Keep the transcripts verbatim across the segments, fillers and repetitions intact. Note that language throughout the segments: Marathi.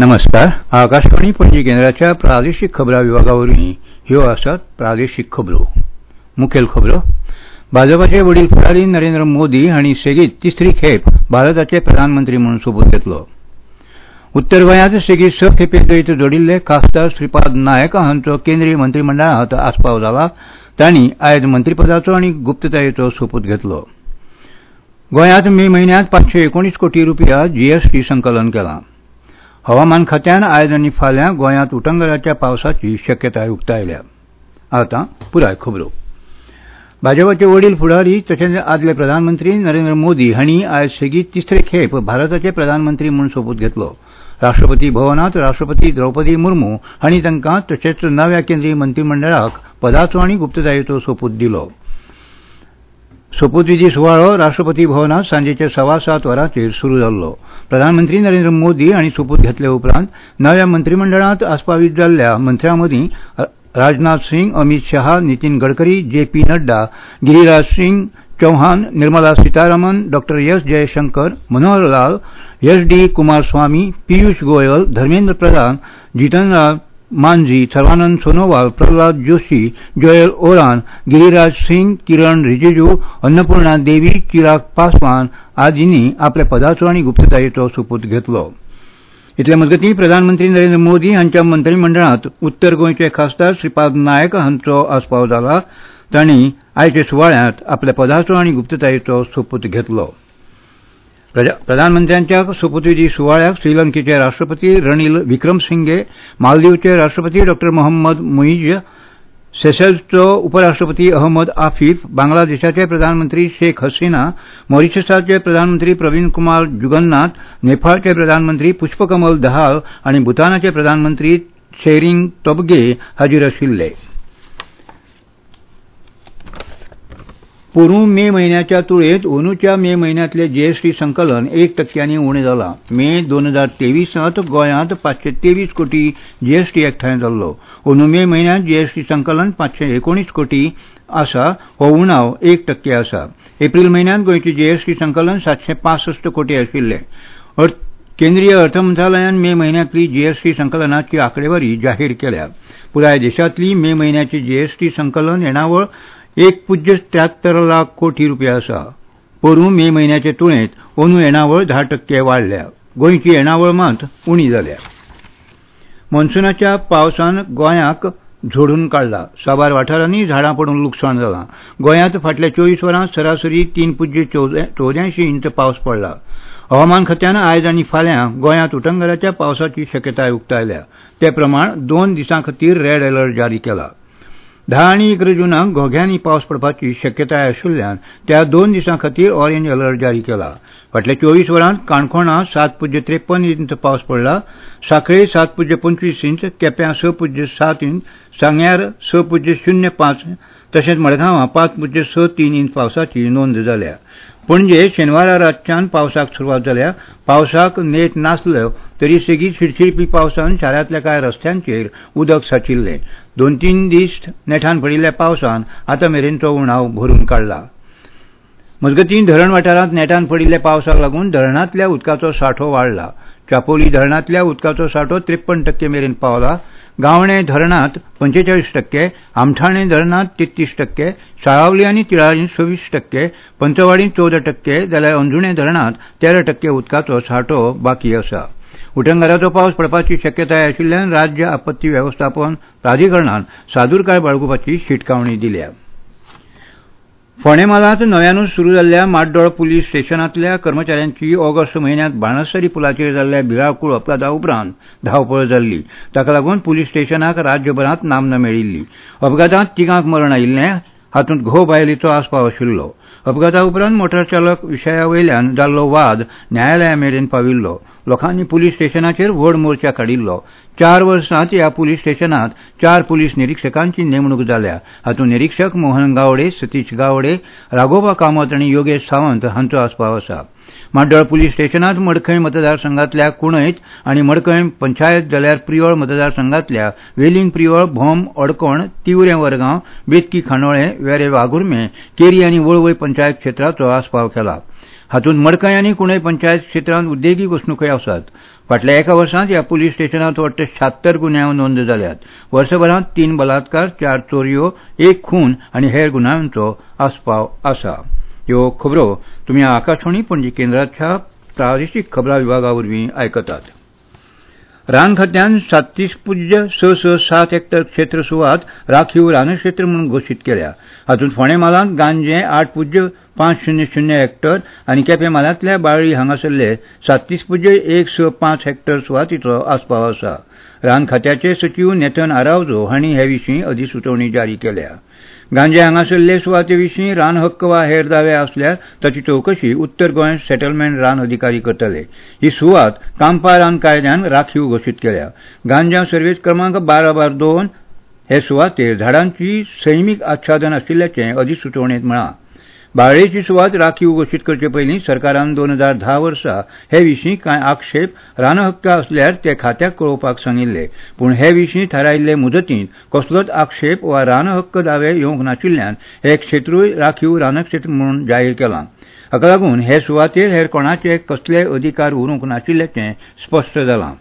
नमस्कार. आकाशवाणी पणजी केंद्राच्या प्रादेशिक खबरां विभागावरवीं ह्यो आसात प्रादेशीक खबरो. मुखेल खबरो. भाजपाचे वडील फुडारी नरेंद्र मोदी हांणी सेगीत तिसरी खेप भारताचे प्रधानमंत्री म्हणून सोपूत घेतलो. उत्तर गोंयांत सेगीत स खेपे जैत जोडिल्ले खासदार श्रीपाद नायक हांचो केंद्रीय मंत्रिमंडळांत आस्पाव जाला. तांणी आयज मंत्रीपदाचो आनी गुप्ततायेचो सोपूत घेतलो. गोंयांत मे म्हयन्यांत पांचशे एकोणीस कोटी रुपया जीएसटी संकलन केलां. हवामान खात्यान आयज आनी फाल्यां गोंयांत उटंगराच्या पावसाची शक्यताय उक्तायल्या. आतां पुराय खबरो. भाजपाचे वडील फुडारी तशेंच आदले प्रधानमंत्री नरेंद्र मोदी हांणी आयज सेगीत तिसरे खेप भारताचे प्रधानमंत्री म्हूण सोपूत घेतलो. राष्ट्रपती भवनांत राष्ट्रपती द्रौपदी मुर्मू हांणी तांकां तशेंच नव्या केंद्रीय मंत्रिमंडळाक पदाचो आनी गुप्ततायेचो सोपूत दिलो. सोपूत विधी सुवाळो राष्ट्रपती भवनांत सांजेचे सवा सात वरांचेर सुरू जाल्लो. प्रधानमंत्री नरेंद्र मोदी हांणी सोपूत घेतले उपरांत नव्या मंत्रिमंडळांत आस्पावीत जाल्ल्या मंत्र्यां मदीं राजनाथ सिंग, अमित शाह, नितीन गडकरी, जे पी नड्डा, गिरीराज सिंग चौहान, निर्मला सीतारामन, डॉ S Jaishankar, Manohar Lal, S D Kumaraswamy, Piyush Goyal, Dharmendra Pradhan, Jitan Ram Manjhi, Sarbananda Sonowal, Pralhad Joshi, Jual Oram, Giriraj Singh, Kiren Rijiju, Annapurna Devi, Chirag Paswan आदींनी आपल्या पदाचो आनी गुप्ततायेचो सोपूत घेतलो. इतले मजगतीं प्रधानमंत्री नरेंद्र मोदी हांच्या मंत्रिमंडळांत उत्तर गोंयचे खासदार श्रीपाद नायक हांचो आस्पाव जाला. तांणी आयचे सुवाळ्यांत आपल्या पदाचो आनी गुप्ततायेचो सोपूत घेतलो. प्रधानमंत्र्यांच्या सोपूतविधी सुवाळ्याक श्रीलंकेचे राष्ट्रपती रणील विक्रमसिंघे, मालदीवचे राष्ट्रपती डॉ मोहम्मद मुईज, सेशल्सचो उपराष्ट्रपती अहमद आफिफ, बांगलादेशाचे प्रधानमंत्री शेख हसीना, मॉरिशसाचे प्रधानमंत्री प्रवीण कुमार जुगन्नाथ, नेपाळचे प्रधानमंत्री पुष्पकमल दहाल आनी भूतानाचे प्रधानमंत्री त्शेरिंग तोबगे हाजीर आशिल्ले. पोरूं मे म्हयन्याच्या तुळेंत अंदूच्या मे म्हयन्यांतले जीएसटी संकलन एक टक्क्यांनी उणें जालां. मे दोन हजार तेवीसांत गोंयांत पांचशे तेवीस कोटी जीएसटी एकठांय जाल्लो. अंदू मे म्हयन्यांत जीएसटी संकलन पांचशे एकोणीस कोटी आसा. हो उणाव एक टक्के आसा. एप्रील म्हयन्यांत गोंयचे जीएसटी संकलन सातशे पासष्ट कोटी आशिल्ले. केंद्रीय अर्थ मंत्रालयान मे म्हयन्यांतली जीएसटी संकलनाची आंकडेवारी जाहीर केल्या. पुराय देशांतली मे म्हयन्याची जीएसटी संकलन येणावळ एक पुज्य त्र्यात्तर लाख कोटी रुपया आसा. पोरूं मे म्हयन्याचे तुळेंत अंदू येणावळ धा टक्के वाडल्या. गोंयची येणावळ मात उणी जाल्या. मॉन्सूनाच्या पावसान गोंयाक झोडून काडला. साबार वाठारांनी झाडां पडून लुकसाण जालां. गोंयांत फाटल्या चोवीस वरांत सरासरी तीन पुज्य चौद्यांयशी इंच पावस पडला. हवामान खात्यान आयज आनी फाल्यां गोंयांत उटंगराच्या पावसाची शक्यताय उक्तायल्या. ते प्रमाण दोन दिसां खातीर रेड अलर्ट जारी केला. धा आनी इकरा जुनाक घोग्यांनी पावस पडपाची शक्यताय आशिल्ल्यान त्या दोन दिसां खातीर ऑरेंज अलर्ट जारी केला. फाटल्या चोवीस वरांत काणकोणा सात पुज्य त्रेपन्न इंच पावस पडला. सांखळे सात पुज्य पंचवीस इंच, केप्यां स पुज्य सात इंच, सांग्यार स पुज्य शून्य पांच तशेंच मडगांवां पांच पुज्य स तीन इंच पावसाची नोंद जाल्या. पणजे शेनवारा रातच्यान पावसाक सुरवात जाल्या. पावसाक नेट नासलो तरी सेगीत शिरशिरपी पावसान शारांतल्या कांय रस्त्यांचेर उदक साचिल्लें. दोन तीन दीस नेटान पडिल्ल्या पावसान आतां मेरेनचो उणाव भरून काडला. मजगतीं धरण वाठारांत नेटान पडिल्ल्या पावसाक लागून धरणांतल्या उदकाचो सांठो वाडला. चापोली धरणांतल्या उदकाचो सांठो त्रेपन्न टक्के मेरेन पावला. गावणे धरणांत पंचेचाळीस टक्के, आमठाणे धरणांत तेत्तीस टक्के, साळावली आनी तिळारींत सव्वीस टक्के, पंचवाडींत चौदा टक्के जाल्यार अंजुणे धरणांत तेरा टक्के उदकाचो सांठो बाकी आसा. उटंगराचो पावस पडपाची शक्यताय आशिल्ल्यान राज्य आपत्ती वेवस्थापन प्राधिकरणान सादूरकाय बाळगुपाची शिटकावणी दिल्या. फोंडें म्हालांत नव्यानूच सुरू जाल्ल्या माड्डोळ पुलीस स्टेशनांतल्या कर्मचाऱ्यांची ऑगस्ट म्हयन्यांत बाणस्तारी पुलाचेर जाल्ल्या भिरांकूळ अपघाता उपरांत धांवपळ जाल्ली. ताका लागून पुलीस स्टेशनाक राज्यभरांत नामना मेळिल्ली. अपघातांत तिगांक मरण आयिल्लें. हातूंत घोव बायलेचो आस्पाव आशिल्लो. अपघाता उपरांत मोटार चालक विशया वयल्यान जाल्लो वाद न्यायालया मेरेन पाविल्लो. लोकांनी पुलीस स्टेशनाचेर व्हड मोर्चा काडिल्लो. चार वर्सांत ह्या पुलीस स्टेशनांत चार पुलीस निरीक्षकांची नेमणूक जाल्या. हातूंत निरीक्षक मोहन गावडे, सतीश गावडे, राघोबा कामत आनी योगेश सावंत हांचो आस्पाव आसा. माड्डोळ पुलीस स्टेशनांत मडकय मतदारसंघांतल्या कुणयत आनी मडकय पंचायत जाल्यार प्रियोळ मतदारसंघांतल्या वेलिंग प्रियोळ, भोम, अडकोण, तिवरे वरगांव, बेतकी खांडोळे, वेरे वाघुर्मे, केरी आनी वळवय पंचायत क्षेत्राचो आस्पाव केला. हातूंत मडकय आनी कुणय पंचायत क्षेत्रांत उद्देगीक वसणुको आसात. फाटल्या एका वर्सांत ह्या पुलीस स्टेशनांत वाडटे शात्तर गुन्यांव नोंद जाल्यात. वर्सभरांत तीन बलात्कार, चार चोरयो, एक खून आनी हेर गुन्यांवांचो आस्पाव आसा. ह्यो खबरो तुमी आकाशवाणी पणजी केंद्राच्या प्रादेशीक खबरां विभागा वरवीं आयकतात. रान खात्यान साततीस पुज्य स स सात हेक्टर क्षेत्र सुवात राखीव रानक्षेत्र म्हणून घोशीत केल्या. हातूंत फोंडें मालांत गांजे आठ पुज्य पांच शुन्य शुन्य हेक्टर आनी केपें मालांतल्या बाळ्ळी हांगासरले साततीस पुज्य एक स पांच हेक्टर सुवातीचो आस्पाव आसा. रान खात्याचे सचिव नेतन आरावजो हांणी हे विशीं अधिसुचोवणी जारी केल्या. गांजे हांगासरले सुवाते विशीं रान हक्क वा हेर दावे आसल्यार ताची चवकशी उत्तर गोंय सेटलमेंट रान अधिकारी करतले. ही सुवात कांपा रान कायद्यान राखीव घोशीत केल्या. गांजा सर्वेस क्रमांक बारा बार दोन हे सुवातेर झाडांची सैमीक आच्छादन आशिल्ल्याचें अधिसुचोवणेंत म्हळां. बाळ्ळेची सुवात राखीव घोशीत करचे पयलीं सरकारान दोन हजार धा वर्सा हे विशीं कांय आक्षेप रान हक्क आसल्यार ते खात्याक कळोवपाक सांगिल्ले. पूण हे विशीं थारायिल्ले मुदतींत कसलोच आक्षेप वा रान हक्क दावे येवंक नाशिल्ल्यान हे क्षेत्रूय राखीव रानक्षेत्र म्हणून जाहीर केलां. हाका लागून हे सुवातेर हेर कोणाचे कसलेय अधिकार उरूंक नाशिल्ल्याचें स्पश्ट जालां.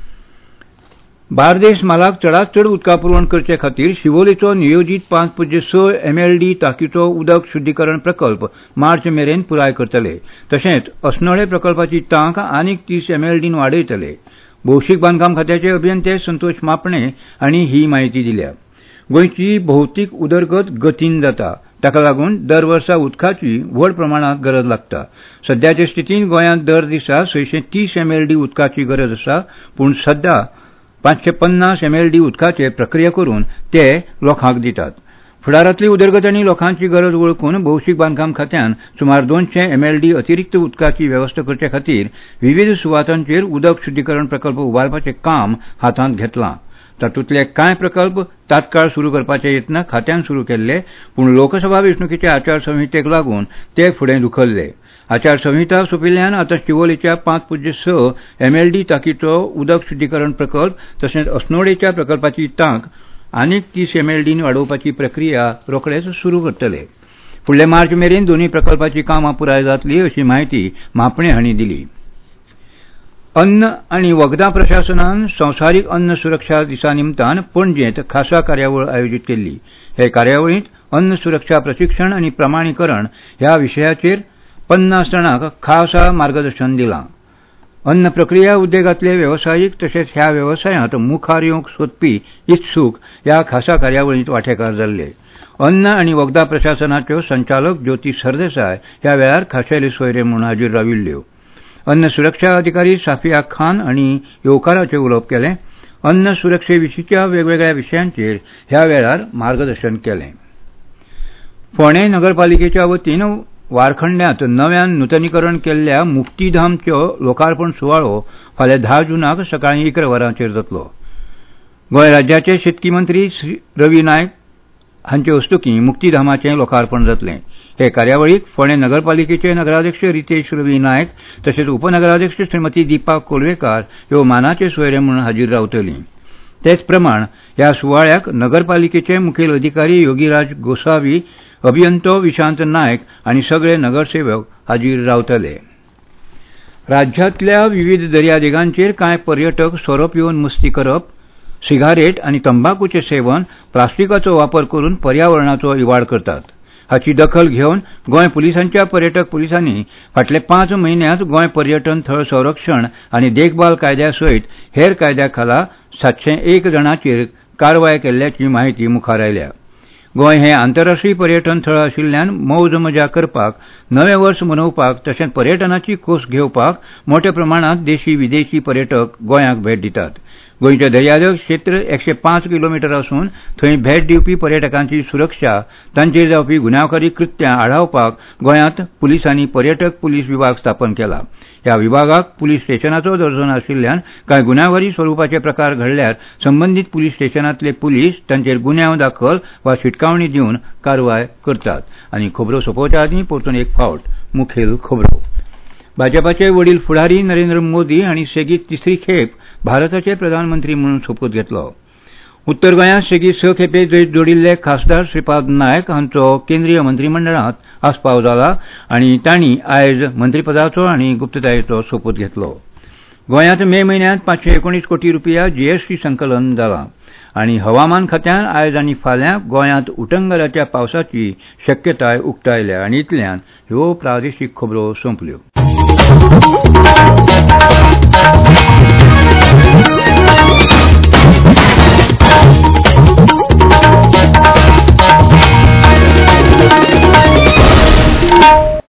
बार्देस मालाक चडांत चड उदका पुरवण करचे खातीर शिवोलेचो नियोजीत पांच पुज्य स एमएलडी तांकीचो उदक शुद्धीकरण प्रकल्प मार्च मेरेन पुराय करतले. तशेंच अस्नोळे प्रकल्पाची तांक आनीक तीस एमएलडीन वाडयतले. भौशीक बांदकाम खात्याचे अभियंते संतोष मापणे हांणी ही म्हायती दिल्या. गोंयची भौतीक उदरगत गतीन जाता. ताका लागून दर वर्सा उदकाची व्हड प्रमाणांत गरज लागता. सद्याचे स्थितीन गोंयांत दर दिसा सयशे तीस एमएलडी उदकाची गरज आसा. पूण सध्या पांचशे पन्नास एमएलडी उदकाचे प्रक्रिया करून ते लोकांक दितात. फुडारांतली उदरगत आनी लोकांची गरज वळखून भौशीक बांदकाम खात्यान सुमार दोनशे एमएलडी अतिरिक्त उदकाची वेवस्था करचे खातीर विविध सुवातांचेर उदक शुद्धीकरण प्रकल्प उबारपाचें काम हातांत घेतलां. तातूंतले कांय प्रकल्प तात्काळ सुरू करपाचे यत्न खात्यान सुरू केल्ले. पूण लोकसभा वेंचणुकेच्या आचारसंहितेक लागून ते फुडें धुकल्ले. आचारसंहिता सोंपिल्ल्यान आतां शिवोलेच्या पांच पुज्य स एमएलडी तांकीचो उदक शुद्धीकरण प्रकल्प तशेंच अस्नोडेच्या प्रकल्पाची तांक आनीक तीस एमएलडीन वाडोवपाची प्रक्रिया रोखडेच सुरू करतले. फुडले मार्च मेरेन दोनूय प्रकल्पाची कामां पुराय जातली अशी माहिती मापणे हांणी दिली. अन्न आनी वखदां प्रशासनान संवसारीक अन्न सुरक्षा दिसा निमतान पणजेंत खासा कार्यावळ आयोजीत केल्ली. हे कार्यावळींत अन्न सुरक्षा प्रशिक्षण आनी प्रमाणीकरण ह्या विशयाचेर पन्नास जाणांक खासा मार्गदर्शन दिलां. अन्न प्रक्रिया उद्देगांतले वेवसायीक तशेंच ह्या वेवसायांत मुखार येवंक सोदपी इत्सूक ह्या खासा कार्यावळींत वांटेकार जाल्ले. अन्न आनी वखदां प्रशासनाच्यो संचालक ज्योती सरदेसाय ह्या वेळार खाशेले सोयरे म्हूण हाजीर राविल्ल्यो. अन्न सुरक्षा अधिकारी साफिया खान हांणी येवकाराचें उलोवप केलें. अन्न सुरक्षे विशींच्या वेगवेगळ्या विशयांचेर ह्या वेळार मार्गदर्शन केलें. फोंडें नगरपालिकेच्या वतीन वारखंड्यांत नव्यान नूतनीकरण केल्ल्या मुक्तीधामचो लोकार्पण सुवाळो फाल्यां धा जुनाक सकाळीं इकरा वरांचेर जातलो. गोंय राज्याचे शेतकी मंत्री रवी नायक हांचे हस्तुकीं मुक्तीधामाचें लोकार्पण जातलें. हे कार्यावळीक फोंडें नगरपालिकेचे नगराध्यक्ष रितेश रवी नायक तशेंच उपनगराध्यक्ष श्रीमती दीपा कोलवेकार ह्यो मानाचे सोयरे म्हूण हाजीर रावतलीं. तेच प्रमाण ह्या सुवाळ्याक नगरपालिकेचे मुखेल अधिकारी योगीराज गोसावी, अभियंतो विशांत नायक आनी सगळे नगरसेवक हाजीर रावतले. राज्यांतल्या विविध दर्यादेगांचेर कांय पर्यटक सोरोप येवन मस्ती करप, सिगारेट आनी तंबाखूचें सेवन, प्लास्टिकाचो वापर करून पर्यावरणाचो इवाड करतात. हाची दखल घेवन गोंय पुलिसांच्या पर्यटक पुलिसांनी फाटले पांच म्हयन्यांत गोंय पर्यटन थळ संरक्षण आनी देखभाल कायद्या सयत हेर कायद्या खाला सातशे एक जणांचेर कारवाय केल्ल्याची माहिती मुखार आयल्या. गोंय हें आंतरराष्ट्रीय पर्यटन थळ आशिल्ल्यान मौज मजा करपाक, नवें वर्स मनोवपाक तशेंच पर्यटनाची खोस घेवपाक मोठ्या प्रमाणांत देशी विदेशी पर्यटक गोंयाक भेट दितात. गोंयचें दर्यादेग क्षेत्र एकशे पांच किलोमीटर असून थंय भेट दिवपी पर्यटकांची सुरक्षा, तांचेर जावपी गुन्यांवकारी कृत्यां आडावपाक गोंयांत पुलिसांनी पर्यटक पुलीस विभाग स्थापन केला. ह्या विभागाक पुलीस स्टेशनाचो दर्जो नाशिल्ल्यान कांय गुन्यांवकारी स्वरुपाचे प्रकार घडल्यार संबंदीत पुलीस स्टेशनांतले पुलीस तांचेर गुन्यांव दाखल वा शिटकावणी दिवन कारवाय करतात. आनी खबरो सोंपोवच्या आदीं परतून एक फावट मुखेल खबरो. भाजपाचे वडील फुडारी नरेंद्र मोदी हांणी सेगीत तिसरी खेप भारताचे प्रधानमंत्री म्हणून सोपूत घेतलो. उत्तर गोंयांत सेगीत स खेपे जैत जोडिल्ले खासदार श्रीपाद नायक हांचो केंद्रीय मंत्रिमंडळांत आस्पाव जाला आनी तांणी आयज मंत्रीपदाचो आनी गुप्ततायेचो सोपूत घेतलो. गोंयांत मे म्हयन्यांत पाचशे एकोणीस कोटी रुपया जीएसटी संकलन जालां आनी हवामान खात्यान आयज आनी फाल्यां गोंयांत उटंगराच्या पावसाची शक्यताय उक्तायल्या आनी इतल्यान ह्यो प्रादेशीक खबरो सोंपल्यो.